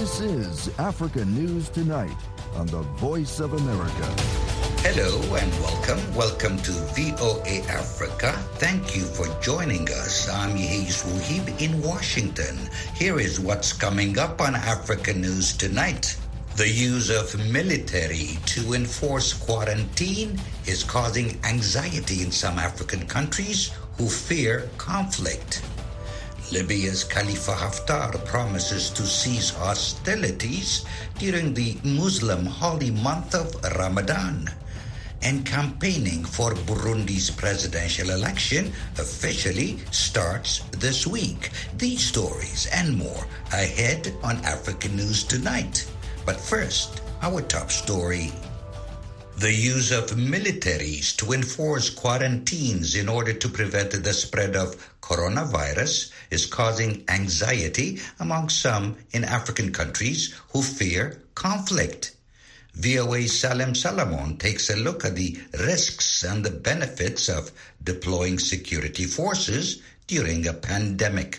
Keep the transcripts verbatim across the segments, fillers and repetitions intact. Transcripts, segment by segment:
This is Africa News Tonight on the Voice of America. Hello and welcome. Welcome to V O A Africa. Thank you for joining us. I'm Yehis Wuhib in Washington. Here is what's coming up on Africa News Tonight. The use of military to enforce quarantine is causing anxiety in some African countries who fear conflict. Libya's Khalifa Haftar promises to cease hostilities during the Muslim holy month of Ramadan. And campaigning for Burundi's presidential election officially starts this week. These stories and more ahead on Africa News Tonight. But first, our top story. The use of militaries to enforce quarantines in order to prevent the spread of coronavirus is causing anxiety among some in African countries who fear conflict. V O A's Salem Salamon takes a look at the risks and the benefits of deploying security forces during a pandemic.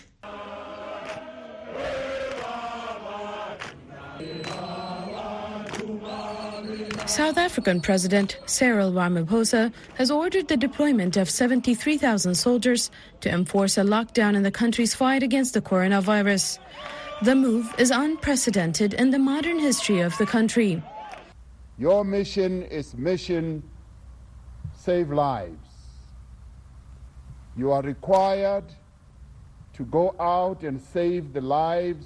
South African President Cyril Ramaphosa has ordered the deployment of seventy-three thousand soldiers to enforce a lockdown in the country's fight against the coronavirus. The move is unprecedented in the modern history of the country. Your mission is mission save lives. You are required to go out and save the lives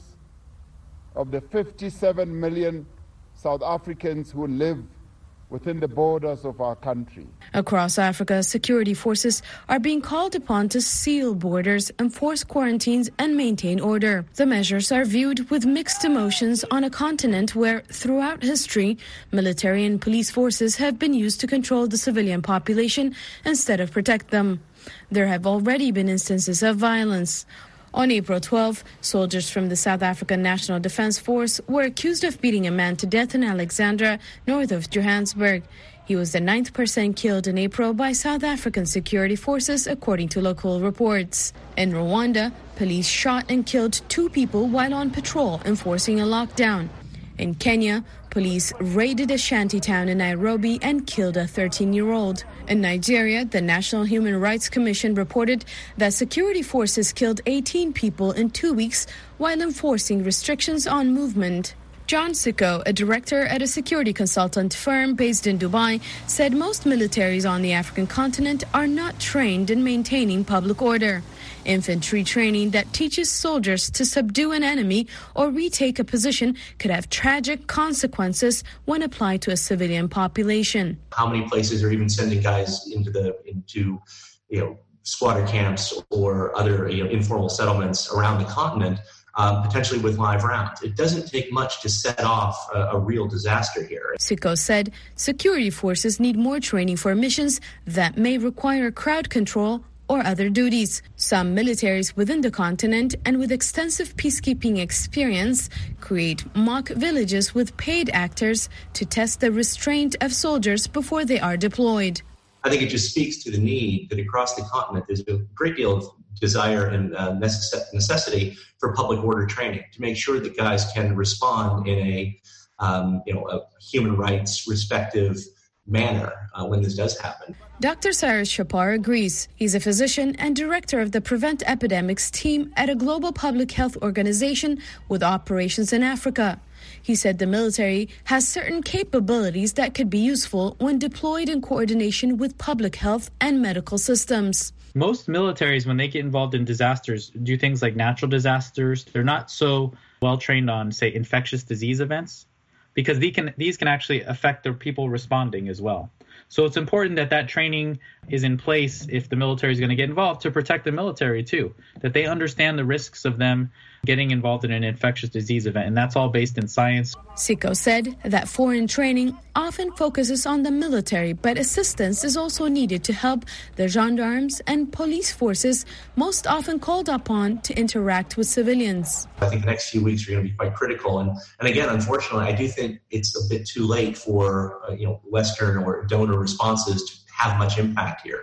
of the fifty-seven million South Africans who live within the borders of our country. Across Africa, security forces are being called upon to seal borders, enforce quarantines, and maintain order. The measures are viewed with mixed emotions on a continent where, throughout history, military and police forces have been used to control the civilian population instead of protect them. There have already been instances of violence. On April twelfth, soldiers from the South African National Defence Force were accused of beating a man to death in Alexandra, north of Johannesburg. He was the ninth person killed in April by South African security forces, according to local reports. In Rwanda, police shot and killed two people while on patrol enforcing a lockdown. In Kenya, police raided a shanty town in Nairobi and killed a thirteen-year-old. In Nigeria, the National Human Rights Commission reported that security forces killed eighteen people in two weeks while enforcing restrictions on movement. John Sicko, a director at a security consultant firm based in Dubai, said most militaries on the African continent are not trained in maintaining public order. Infantry training that teaches soldiers to subdue an enemy or retake a position could have tragic consequences when applied to a civilian population. How many places are even sending guys into the into you know squatter camps or other you know informal settlements around the continent, um, potentially with live rounds? It doesn't take much to set off a, a real disaster here. Sicko said security forces need more training for missions that may require crowd control or other duties. Some militaries within the continent and with extensive peacekeeping experience create mock villages with paid actors to test the restraint of soldiers before they are deployed. I think it just speaks to the need that across the continent there's a great deal of desire and uh, necess- necessity for public order training to make sure that guys can respond in a, um, you know, a human rights respective manner uh, when this does happen. Doctor Cyrus Shapar agrees. He's a physician and director of the Prevent Epidemics team at a global public health organization with operations in Africa. He said the military has certain capabilities that could be useful when deployed in coordination with public health and medical systems. Most militaries, when they get involved in disasters, do things like natural disasters. They're not so well trained on, say, infectious disease events, because these can, these can actually affect the people responding as well. So it's important that that training is in place if the military is going to get involved to protect the military too, that they understand the risks of them getting involved in an infectious disease event. And that's all based in science. Sicko said that foreign training often focuses on the military, but assistance is also needed to help the gendarmes and police forces most often called upon to interact with civilians. I think the next few weeks are going to be quite critical. And, and again, unfortunately, I do think it's a bit too late for uh, you know Western or donor responses to have much impact here.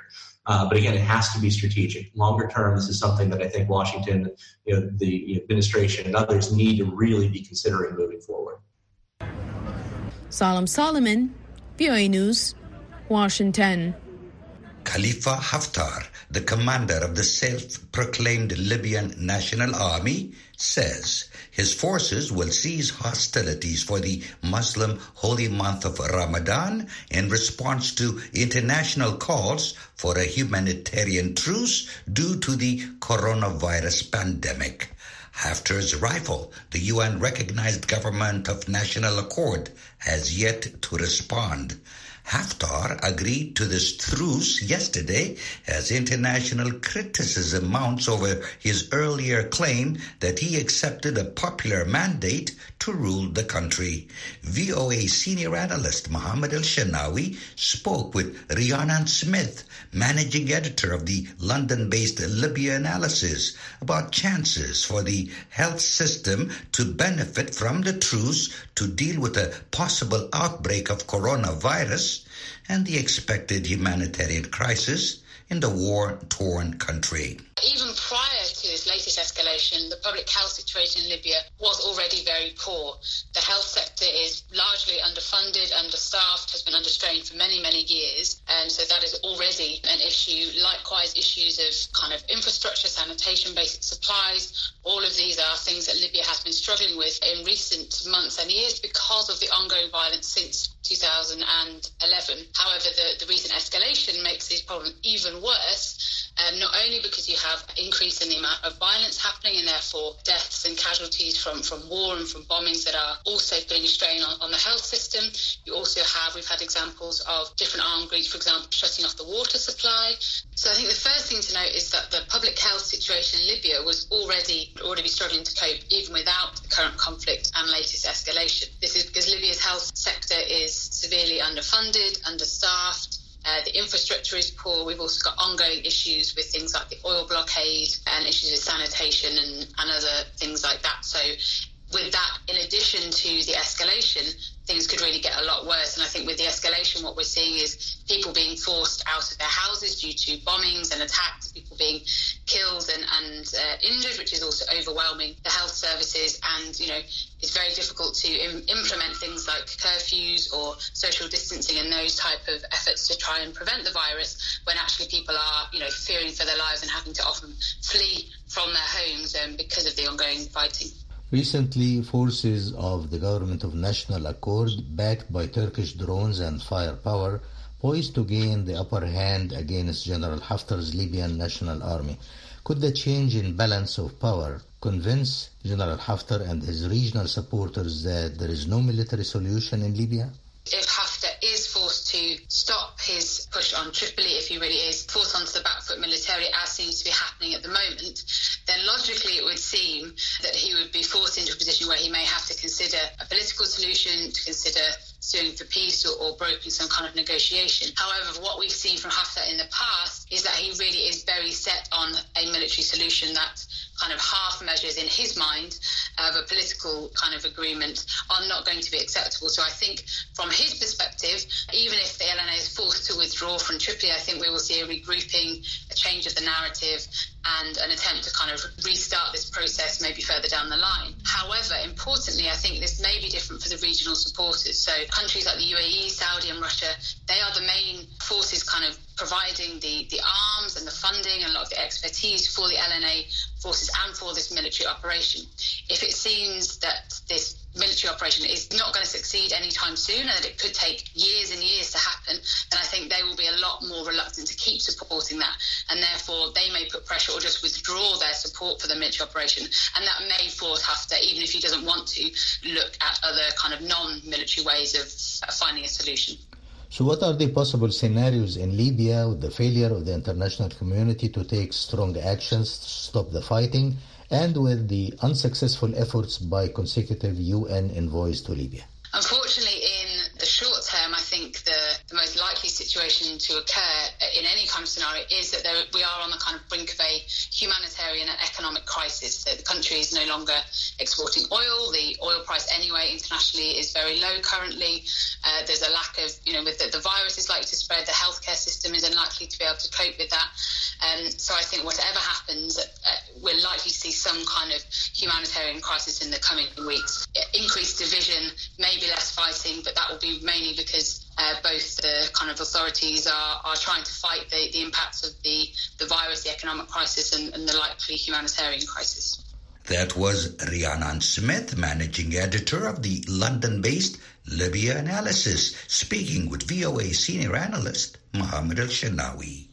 Uh, but again, it has to be strategic. Longer term, this is something that I think Washington, you know, the administration and others need to really be considering moving forward. Salam Solomon, V O A News, Washington. Khalifa Haftar, the commander of the self-proclaimed Libyan National Army, says his forces will cease hostilities for the Muslim holy month of Ramadan in response to international calls for a humanitarian truce due to the coronavirus pandemic. Haftar's rival, the U N-recognized Government of National Accord, has yet to respond. Haftar agreed to this truce yesterday as international criticism mounts over his earlier claim that he accepted a popular mandate to rule the country. V O A senior analyst Mohammed El-Shanawi spoke with Rhiannon Smith, managing editor of the London-based Libya Analysis, about chances for the health system to benefit from the truce to deal with a possible outbreak of coronavirus and the expected humanitarian crisis in the war-torn country. Even prior to this latest escalation, the public health situation in Libya was already very poor. The health sector is largely underfunded, understaffed, has been under strain for many, many years, and so that is already an issue. Likewise, issues of kind of infrastructure, sanitation, basic supplies, all of these are things that Libya has been struggling with in recent months and years because of the ongoing violence since two thousand eleven. However, the, the recent escalation makes these problems even worse, um, not only because you have an increase in the amount of violence happening and therefore deaths and casualties from, from war and from bombings that are also putting a strain on, on the health system. You also have, we've had examples of different armed groups, for example, shutting off the water supply. So I think the first thing to note is that the public health situation in Libya was already already struggling to cope even without the current conflict and latest escalation. This is because Libya's health sector is severely underfunded, understaffed. Uh, the infrastructure is poor. We've also got ongoing issues with things like the oil blockade and issues with sanitation and, and other things like that. So with that, in addition to the escalation, things could really get a lot worse. And I think with the escalation, what we're seeing is people being forced out of their houses due to bombings and attacks, people being killed and, and uh, injured, which is also overwhelming the health services. And, you know, it's very difficult to im- implement things like curfews or social distancing and those type of efforts to try and prevent the virus when actually people are, you know, fearing for their lives and having to often flee from their homes um, because of the ongoing fighting. Recently, forces of the Government of National Accord, backed by Turkish drones and firepower, poised to gain the upper hand against General Haftar's Libyan National Army. Could the change in balance of power convince General Haftar and his regional supporters that there is no military solution in Libya? If Haftar is forced to stop his push on Tripoli, if he really is forced onto the back foot militarily, as seems to be happening at the moment, then logically it would seem that he would be forced into a position where he may have to consider a political solution, to consider suing for peace or, or broking some kind of negotiation. However, what we've seen from Haftar in the past is that he really is very set on a military solution that kind of half measures in his mind of a political kind of agreement are not going to be acceptable. So I think from his perspective, even if the L N A is forced to withdraw from Tripoli, I think we will see a regrouping, a change of the narrative, and an attempt to kind of restart this process maybe further down the line. However, importantly, I think this may be different for the regional supporters. So countries like the U A E, Saudi and Russia, they are the main forces kind of providing the, the arms and the funding and a lot of the expertise for the L N A forces and for this military operation. If it seems that this military operation is not going to succeed anytime soon and that it could take years and years to happen, then I think they will be a lot more reluctant to keep supporting that, and therefore they may put pressure or just withdraw their support for the military operation, and that may force Haftar, even if he doesn't want to, look at other kind of non-military ways of finding a solution. So what are the possible scenarios in Libya with the failure of the international community to take strong actions to stop the fighting, and with the unsuccessful efforts by consecutive U N envoys to Libya? Unfortunately, in the short term, I think the, the most likely situation to occur in any kind of scenario is that there, we are on the kind of brink of a humanitarian and economic crisis. So the country is no longer exporting oil. The oil price anyway internationally is very low currently. Uh, there's a lack of, you know, with the, the virus is likely to spread, the healthcare system is unlikely to be able to cope with that. Um, so I think whatever happens, uh, we're likely to see some kind of humanitarian crisis in the coming weeks. Increased division, maybe less fighting, but that will be mainly because uh, both the kind of authorities are, are trying to fight the, the impacts of the, the virus, the economic crisis, and, and the likely humanitarian crisis. That was Rhiannon Smith, managing editor of the London-based Libya Analysis, speaking with V O A senior analyst Mohammed El-Shanawi.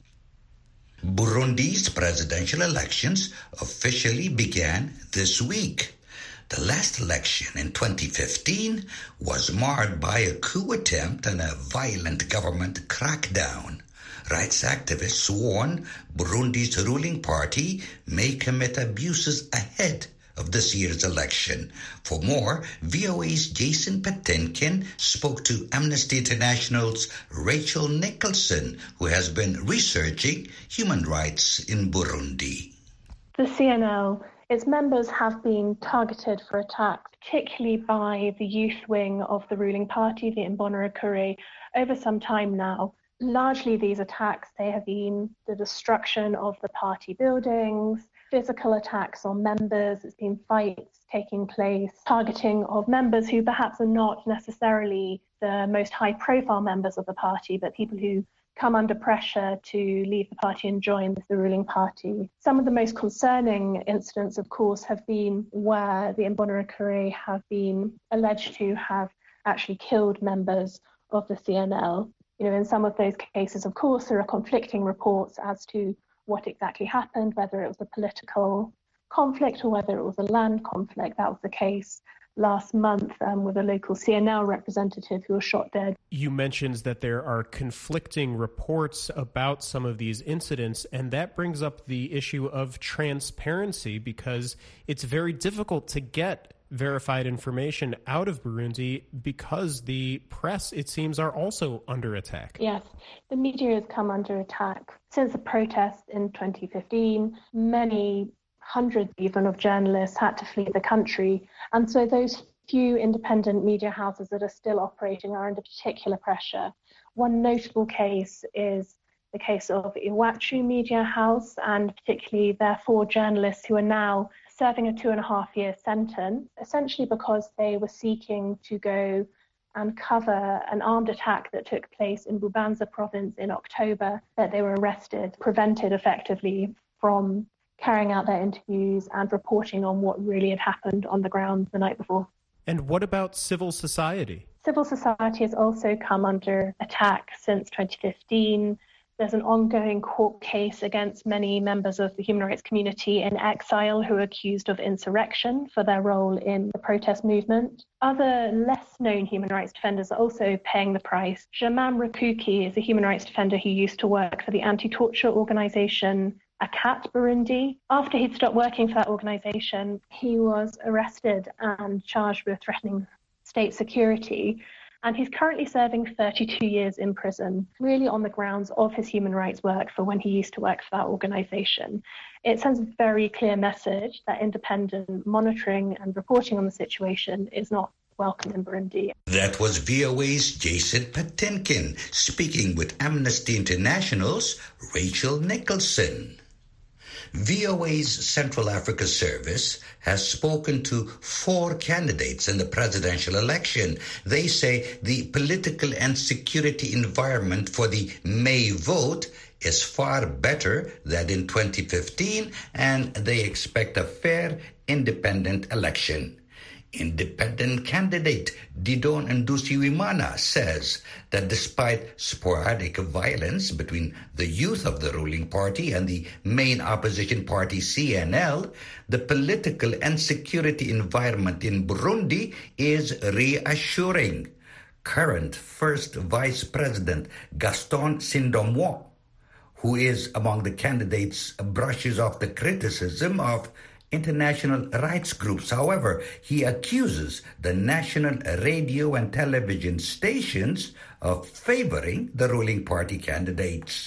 Burundi's presidential elections officially began this week. The last election in twenty fifteen was marred by a coup attempt and a violent government crackdown. Rights activists warn Burundi's ruling party may commit abuses ahead of this year's election. For more, V O A's Jason Patinkin spoke to Amnesty International's Rachel Nicholson, who has been researching human rights in Burundi. The C N L, its members have been targeted for attacks, particularly by the youth wing of the ruling party, the Imbonerakure, over some time now. Largely these attacks, they have been the destruction of the party buildings, physical attacks on members, there's been fights taking place, targeting of members who perhaps are not necessarily the most high-profile members of the party, but people who come under pressure to leave the party and join the ruling party. Some of the most concerning incidents, of course, have been where the Imbonerakure have been alleged to have actually killed members of the C N L. You know, in some of those cases, of course, there are conflicting reports as to what exactly happened, whether it was a political conflict or whether it was a land conflict. That was the case last month um, with a local C N L representative who was shot dead. You mentioned that there are conflicting reports about some of these incidents, and that brings up the issue of transparency, because it's very difficult to get verified information out of Burundi because the press, it seems, are also under attack. Yes, the media has come under attack. Since the protest in twenty fifteen, many hundreds even of journalists had to flee the country. And so those few independent media houses that are still operating are under particular pressure. One notable case is the case of Iwachu Media House, and particularly their four journalists who are now serving a two and a half year sentence, essentially because they were seeking to go and cover an armed attack that took place in Bubanza province in October, that they were arrested, prevented effectively from carrying out their interviews and reporting on what really had happened on the ground the night before. And what about civil society? Civil society has also come under attack since twenty fifteen. There's an ongoing court case against many members of the human rights community in exile who are accused of insurrection for their role in the protest movement. Other less-known human rights defenders are also paying the price. Germain Rukuki is a human rights defender who used to work for the anti-torture organization ACAT Burundi. After he'd stopped working for that organization, he was arrested and charged with threatening state security. And he's currently serving thirty-two years in prison, really on the grounds of his human rights work for when he used to work for that organization. It sends a very clear message that independent monitoring and reporting on the situation is not welcome in Burundi. That was V O A's Jason Patinkin speaking with Amnesty International's Rachel Nicholson. V O A's Central Africa Service has spoken to four candidates in the presidential election. They say the political and security environment for the May vote is far better than in twenty fifteen, and they expect a fair, independent election. Independent candidate Didon Ndusiwimana says that despite sporadic violence between the youth of the ruling party and the main opposition party C N L, the political and security environment in Burundi is reassuring. Current First Vice President Gaston Sindomwo, who is among the candidates, brushes off the criticism of international rights groups. However, he accuses the national radio and television stations of favoring the ruling party candidates.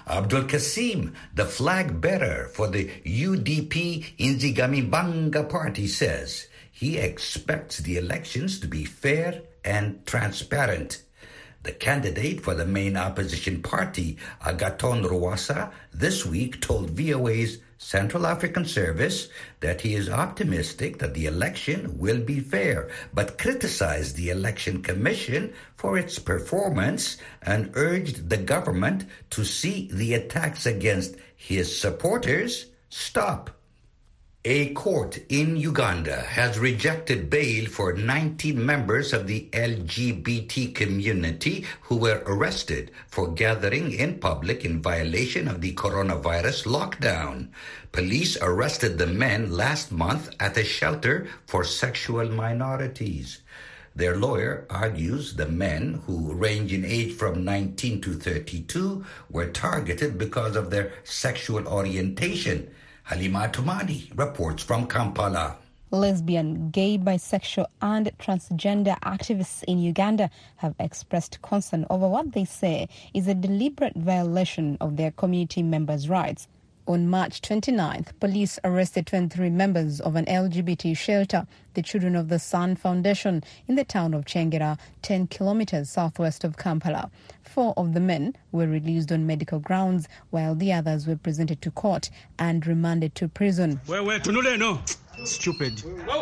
Abdul Kasim, the flag bearer for the U D P Nzigamibanga party, says he expects the elections to be fair and transparent. The candidate for the main opposition party, Agathon Rwasa, this week told V O A's Central African Service that he is optimistic that the election will be fair, but criticized the Election Commission for its performance and urged the government to see the attacks against his supporters stop. A court in Uganda has rejected bail for nineteen members of the L G B T community who were arrested for gathering in public in violation of the coronavirus lockdown. Police arrested the men last month at a shelter for sexual minorities. Their lawyer argues the men, who range in age from nineteen to thirty-two, were targeted because of their sexual orientation. Halima Tumani reports from Kampala. Lesbian, gay, bisexual and transgender activists in Uganda have expressed concern over what they say is a deliberate violation of their community members' rights. On March twenty-ninth, police arrested twenty-three members of an L G B T shelter, the Children of the Sun Foundation, in the town of Chengera, ten kilometers southwest of Kampala. Four of the men were released on medical grounds, while the others were presented to court and remanded to prison. Stupid.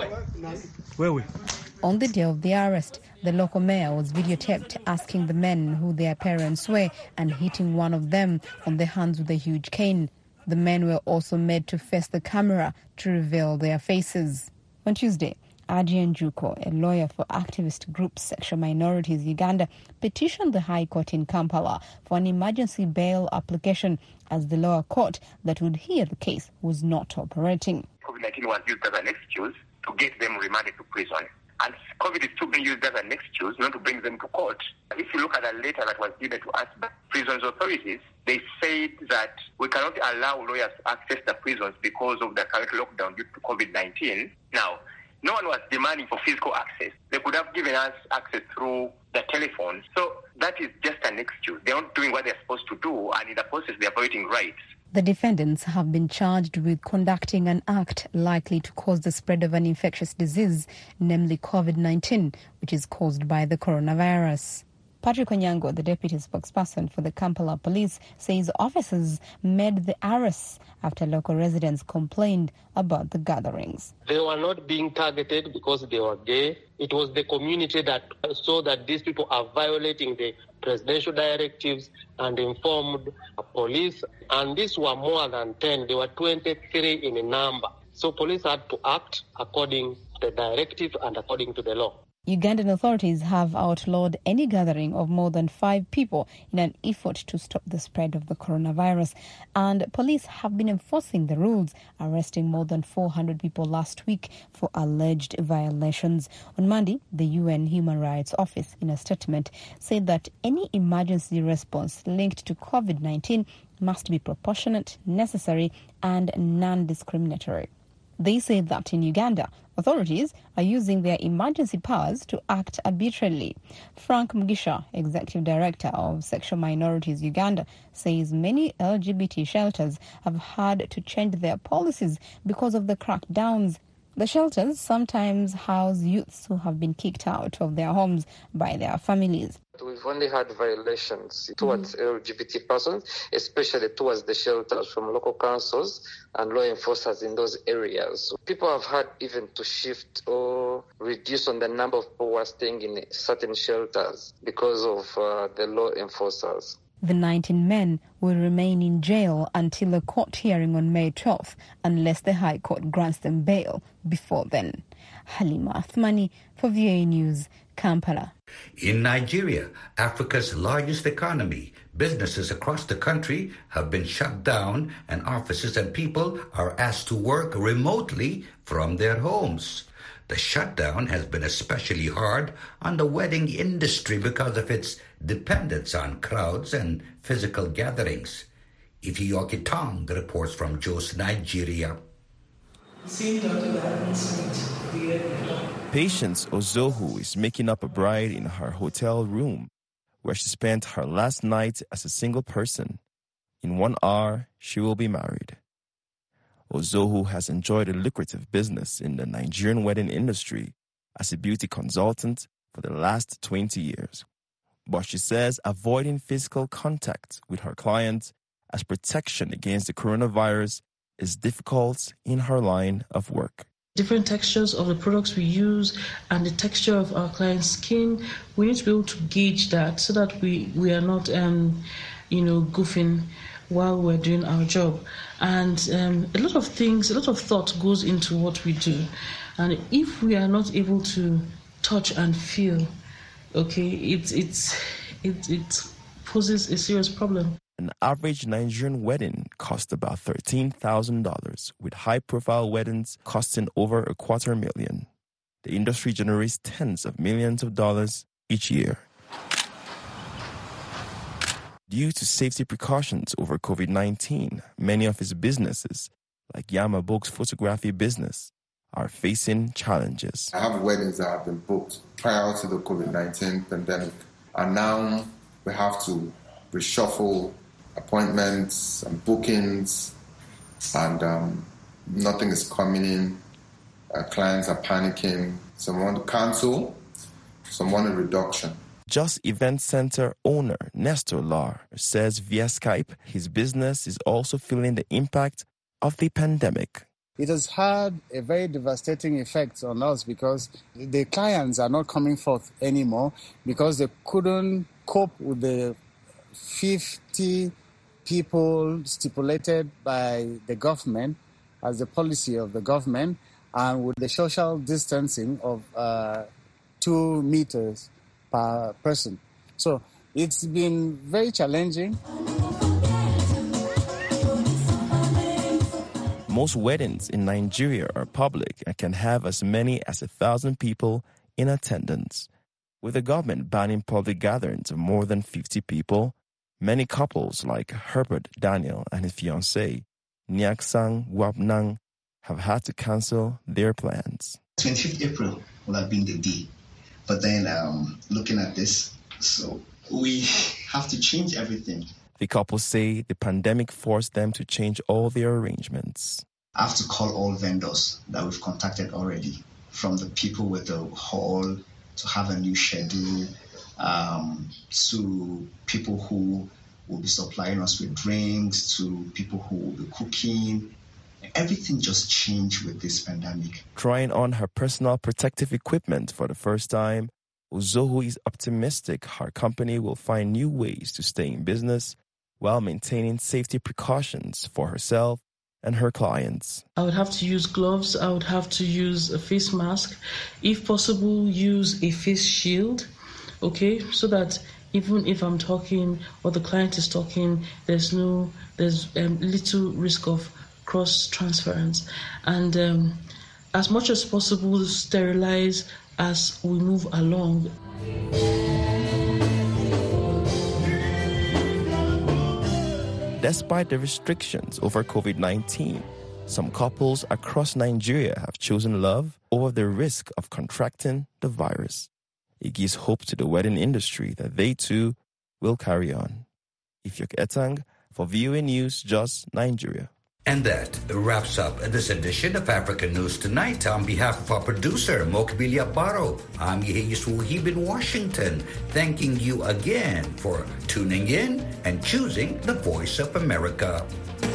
On the day of the arrest, the local mayor was videotaped asking the men who their parents were and hitting one of them on the hands with a huge cane. The men were also made to face the camera to reveal their faces. On Tuesday, Adrian Juko, a lawyer for activist group Sexual Minorities Uganda, petitioned the High Court in Kampala for an emergency bail application as the lower court that would hear the case was not operating. COVID nineteen was used as an excuse to get them remanded to prison. And COVID is still being used as an excuse not to bring them to court. If you look at a letter that was given to us by prisons authorities, they said that we cannot allow lawyers to access the prisons because of the current lockdown due to COVID nineteen. Now, no one was demanding for physical access. They could have given us access through the telephone. So that is just an excuse. They're not doing what they're supposed to do, and in the process, they're violating rights. The defendants have been charged with conducting an act likely to cause the spread of an infectious disease, namely COVID nineteen, which is caused by the coronavirus. Patrick Onyango, the deputy spokesperson for the Kampala police, says officers made the arrests after local residents complained about the gatherings. They were not being targeted because they were gay. It was the community that saw that these people are violating the presidential directives and informed police. And these were more than ten. They were twenty-three in number. So police had to act according to the directive and according to the law. Ugandan authorities have outlawed any gathering of more than five people in an effort to stop the spread of the coronavirus. And police have been enforcing the rules, arresting more than four hundred people last week for alleged violations. On Monday, the U N Human Rights Office, in a statement, said that any emergency response linked to COVID nineteen must be proportionate, necessary, and non-discriminatory. They say that in Uganda, authorities are using their emergency powers to act arbitrarily. Frank Mugisha, Executive Director of Sexual Minorities Uganda, says many L G B T shelters have had to change their policies because of the crackdowns. The shelters sometimes house youths who have been kicked out of their homes by their families. We've only had violations towards mm. L G B T persons, especially towards the shelters from local councils and law enforcers in those areas. So people have had even to shift or reduce on the number of people who are staying in certain shelters because of uh, the law enforcers. The nineteen men will remain in jail until a court hearing on May twelfth, unless the High Court grants them bail before then. Halima Athmani for V O A News, Kampala. In Nigeria, Africa's largest economy, businesses across the country have been shut down and offices and people are asked to work remotely from their homes. The shutdown has been especially hard on the wedding industry because of its dependence on crowds and physical gatherings. Ifeanyi Tong reports from Jos, Nigeria. Patience Ozohu is making up a bride in her hotel room, where she spent her last night as a single person. In one hour, she will be married. Ozohu has enjoyed a lucrative business in the Nigerian wedding industry as a beauty consultant for the last twenty years. But she says avoiding physical contact with her clients as protection against the coronavirus is difficult in her line of work. Different textures of the products we use and the texture of our client's skin, we need to be able to gauge that so that we, we are not, um, you know, goofing while we're doing our job. And um, a lot of things, a lot of thought goes into what we do. And if we are not able to touch and feel, okay, it, it's, it, it poses a serious problem. An average Nigerian wedding cost about thirteen thousand dollars, with high-profile weddings costing over a quarter million. The industry generates tens of millions of dollars each year. Due to safety precautions over COVID nineteen, many of his businesses, like Yamabok's photography business, are facing challenges. I have weddings that have been booked prior to the COVID nineteen pandemic, and now we have to reshuffle appointments and bookings, and um, nothing is coming in. Uh, clients are panicking. Some want to cancel, some want a reduction. Just Event Center owner Nestor Lar says via Skype his business is also feeling the impact of the pandemic. It has had a very devastating effect on us because the clients are not coming forth anymore because they couldn't cope with the fifty people stipulated by the government as the policy of the government, and with the social distancing of uh, two meters per person. So it's been very challenging. Most weddings in Nigeria are public and can have as many as a thousand people in attendance. With the government banning public gatherings of more than fifty people, many couples like Herbert Daniel and his fiancée, Nyaksang Wapnang, have had to cancel their plans. twenty-fifth of April will have been the day. But then um, looking at this, so we have to change everything. The couple say the pandemic forced them to change all their arrangements. I have to call all vendors that we've contacted already, from the people with the hall to have a new schedule, um, to people who will be supplying us with drinks, to people who will be cooking. Everything just changed with this pandemic. Trying on her personal protective equipment for the first time, Ozohu is optimistic her company will find new ways to stay in business while maintaining safety precautions for herself and her clients. I would have to use gloves. I would have to use a face mask. If possible, use a face shield, okay, so that even if I'm talking or the client is talking, there's no, there's um, little risk of cross-transference. And um, as much as possible, sterilize as we move along. Despite the restrictions over COVID nineteen, some couples across Nigeria have chosen love over the risk of contracting the virus. It gives hope to the wedding industry that they too will carry on. Ifyok Etang for V O A News, Jos, Nigeria. And that wraps up this edition of African News Tonight. On behalf of our producer, Mokbilia Baro, I'm Yehiyus Wuhib in Washington, thanking you again for tuning in and choosing the Voice of America.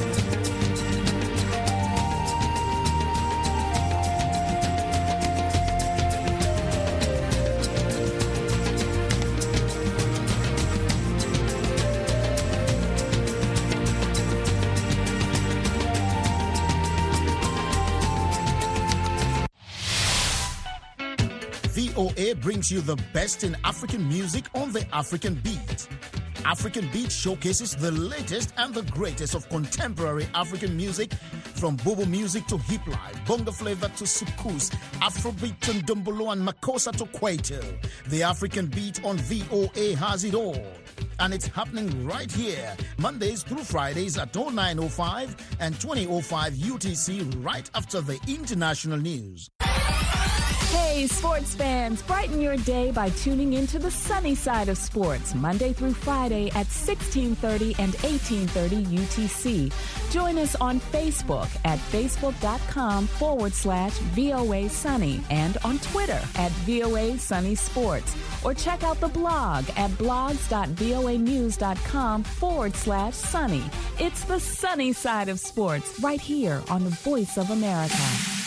V O A brings you the best in African music on the African Beat. African Beat showcases the latest and the greatest of contemporary African music, from Bobo music to hip life, bongo flavor to soukous, Afrobeat to Ndombolo and Makossa to Kwaito. The African Beat on V O A has it all. And it's happening right here, Mondays through Fridays at oh nine oh five and twenty oh five U T C, right after the international news. Hey, sports fans, brighten your day by tuning into the sunny side of sports, Monday through Friday at sixteen thirty and eighteen thirty U T C. Join us on Facebook at facebook.com forward slash VOA Sunny and on Twitter at VOA Sunny Sports. Or check out the blog at blogs.voanews.com forward slash sunny. It's the sunny side of sports right here on the Voice of America.